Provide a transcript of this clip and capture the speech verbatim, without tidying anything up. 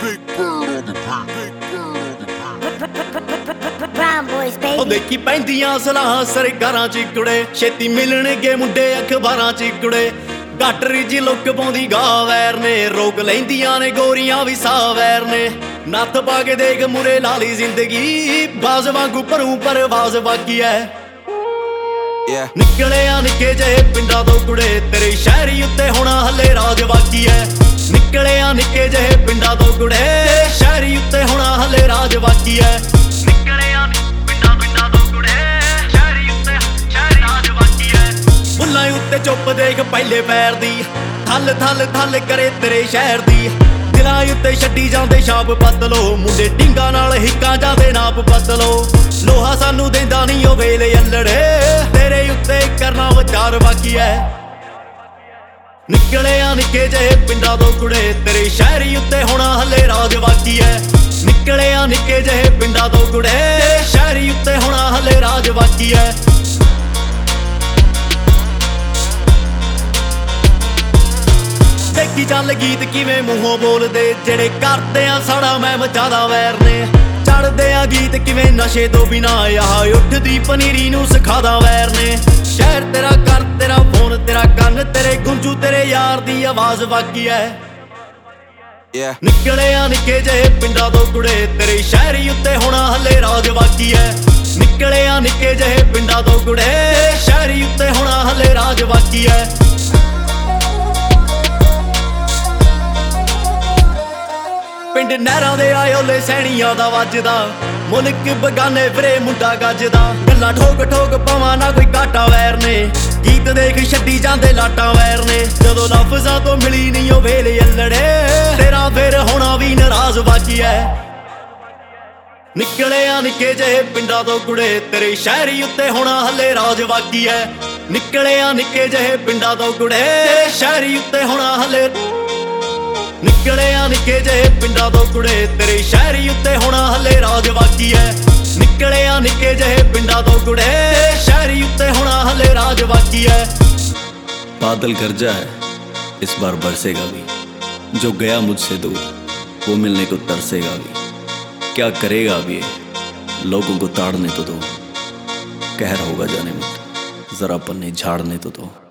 Brown boys, baby. ਉਹ ਦੇਖੀ ਪੈਂਦੀਆਂ ਸਲਾਹਾਂ ਸਰਕਾਰਾਂ ਚ ਕੁੜੇ, ਛੇਤੀ ਮਿਲਣਗੇ ਮੁੰਡੇ ਅਖਬਾਰਾਂ ਚ ਕੁੜੇ। ਗਾਟਰੀ ਜੀ ਲੁੱਕ ਪਾਉਂਦੀ ਗਾਵੈਰ ਨੇ, ਰੋਕ ਲੈਂਦੀਆਂ ਨੇ ਗੋਰੀਆਂ ਵੀ ਸਾਵੈਰ ਨੇ। ਨੱਥ ਪਾ ਕੇ ਦੇਖ ਮੁਰੇ ਲਾਲੀ ਜ਼ਿੰਦਗੀ, ਬਾਜ਼ ਵਾਂਗੂ ਭਰੂ ਪਰਵਾਜ਼ ਬਾਕੀ ਐ। Yeah. ਨਿਕਲਿਆ ਨਿੱਕੇ ਜਿਹੇ ਪਿੰਡਾਂ ਤੋਂ ਕੁੜੇ, ਤੇਰੇ ਸ਼ਹਿਰੀ ਉੱਤੇ ਹੋਣਾ ਹੱਲੇ ਰਾਜ ਬਾਕੀ ਐ। ਨਿਕਲਿਆ ਨਿੱਕੇ ਜਿਹੇ ਪਿੰਡਾਂ ਤੋਂ ਕੁੜੇ, ਸ਼ਹਿਰੀ ਉੱਤੇ ਹੋਣਾ ਹੱਲੇ ਰਾਜ ਬਾਕੀ ਐ। ਨਿਕਲਿਆ ਪਿੰਡਾਂ ਪਿੰਡਾਂ ਤੋਂ ਕੁੜੇ, ਸ਼ਹਿਰੀ ਉੱਤੇ ਸ਼ਹਿਰੀ ਰਾਜ ਬਾਕੀ ਐ। ਬੁੱਲਾਂ ਉੱਤੇ ਚੁੱਪ ਦੇਖ ਪਹਿਲੇ ਪੈਰ ਦੀ, ਥੱਲ ਥੱਲ ਥੱਲ ਕਰੇ ਤੇਰੇ ਸ਼ਹਿਰ ਦੀ। ਦਿਲਾਂ ਉੱਤੇ ਛੱਡੀ ਜਾਂਦੇ ਛਾਪ ਬਦਲੋ, ਮੁੰਡੇ ਢਿੰਗਾਂ ਨਾਲ ਹਿੱਕਾਂ ਜਾਂਦੇ ਨਾਪ ਬਦਲੋ। ਲੋਹਾ ਸਾਨੂੰ ਦੇਂਦਾ ਨਹੀਂ ਉਹ ਵੇਲੇ ਅਲੜੇ, ਤੇਰੇ ਉੱਤੇ ਕਰਨਾ ਵਿਚਾਰ ਬਾਕੀ ਐ। ਨਿਕਲਿਆ ਨਿੱਕੇ ਜਿਹੇ ਪਿੰਡਾਂ ਤੋਂ ਕੁੜੇ, ਤੇਰੇ ਸ਼ਹਿਰੀ ਉੱਤੇ ਹੋਣਾ ਹੱਲੇ ਰਾਜ ਬਾਕੀ ਐ। ਨਿਕਲਿਆ ਨਿੱਕੇ ਜਿਹੇ ਪਿੰਡਾਂ ਤੋਂ ਕੁੜੇ, ਸ਼ਹਿਰੀ ਉੱਤੇ ਹੋਣਾ ਹੱਲੇ ਰਾਜ ਬਾਕੀ ਐ। ਦੇਖੀ ਚੱਲ ਗੀਤ ਕਿਵੇਂ ਮੂੰਹੋਂ ਬੋਲਦੇ, ਜਿਹੜੇ ਕਰਦੇ ਆ ਸਾੜਾ ਮੈਂ ਮਚਾਦਾ ਵੈਰ ਨੇ। ਚੜਦੇ ਆ ਗੀਤ ਕਿਵੇਂ ਨਸ਼ੇ ਤੋਂ ਬਿਨਾ, ਆਹ ਉੱਠਦੀ ਪਨੀਰੀ ਨੂੰ ਸਿਖਾਦਾ ਵੈਰ ਨੇ। ਸ਼ਹਿਰ ਤੇਰਾ ਕਰ ਤੇਰਾ ਫੋਨ ਤੇਰਾ ਕੰਨ, ਤੇਰੇ ਗੁੰਜੂ ਤੇਰੇ ਯਾਰ ਦੀ ਆਵਾਜ਼ ਬਾਕੀ ਐ। Yeah. ਨਿਕਲਿਆ ਨਿੱਕੇ ਜਿਹੇ ਪਿੰਡਾਂ ਤੋਂ ਕੁੜੇ, ਤੇਰੇ ਸ਼ਹਿਰੀ ਉੱਤੇ ਹੋਣਾ ਹੱਲੇ ਰਾਜ ਬਾਕੀ ਐ। ਨਿਕਲਿਆ ਨਿੱਕੇ ਜਿਹੇ ਪਿੰਡਾਂ ਤੋਂ ਕੁੜੇ, ਸ਼ਹਿਰੀ ਉੱਤੇ ਹੋਣਾ ਹੱਲੇ ਰਾਜ ਬਾਕੀ ਐ। ਪਿੰਡ ਨਹਿਰਾਂ ਦੇ ਆਇਓਲੇ ਸੈਣੀਆਂ ਦਾ ਵੱਜਦਾ, ਮੁਲਕ ਬਗਾਨੇ ਫਿਰੇ ਮੁੰਡਾ ਗੱਜਦਾ। ਗੱਲਾਂ ਠੋਕ ਠੋਕ ਪਵਾਂ ਨਾ ਕੋਈ ਘਾਟਾ ਵੈਰ ਨੇ, ਗੀਤ ਦੇਖ ਛੱਡੀ ਜਾਂਦੇ ਲਾਟਾਂ ਵੈਰ ਨੇ। ਜਦੋਂ ਲਫ਼ਜ਼ਾਂ ਤੋਂ ਮਿਲੀ ਨਹੀਂ ਉਹ ਵੇਲੇ ਅਲੜੇ, ਤੇਰਾ ਫਿਰ ਹੋਣਾ ਵੀ ਨਾਰਾਜ਼ ਬਾਕੀ ਐ। ਨਿਕਲਿਆ ਨਿੱਕੇ ਜਿਹੇ ਪਿੰਡਾਂ ਤੋਂ ਕੁੜੇ, ਤੇਰੇ ਸ਼ਹਿਰੀ ਉੱਤੇ ਹੋਣਾ ਹੱਲੇ ਰਾਜ ਬਾਕੀ ਐ। ਨਿਕਲਿਆ ਨਿੱਕੇ ਜਿਹੇ ਪਿੰਡਾਂ ਤੋਂ ਕੁੜੇ, ਸ਼ਹਿਰੀ ਉੱਤੇ ਹੋਣਾ ਹੱਲੇ। ਨਿਕਲਿਆ ਨਿੱਕੇ ਜਿਹੇ ਪਿੰਡਾਂ ਤੋਂ ਕੁੜੇ, ਤੇਰੇ ਸ਼ਹਿਰੀ ਉੱਤੇ ਹੋਣਾ ਹੱਲੇ ਰਾਜ ਬਾਕੀ ਐ। ਨਿਕਲਿਆ ਨਿੱਕੇ ਜਿਹੇ ਪਿੰਡਾਂ ਤੋਂ ਕੁੜੇ, ਸ਼ਹਿਰੀ ਉੱਤੇ ਹੋਣਾ ਹੱਲੇ ਰਾਜ ਬਾਕੀ ਐ। बादल गरजा है, इस बार बरसेगा भी। जो गया मुझसे दूर वो मिलने को तरसेगा भी। क्या करेगा अब ये, लोगों को ताड़ने तो दो। कहर होगा जाने मत, जरा पन्ने झाड़ने तो दो।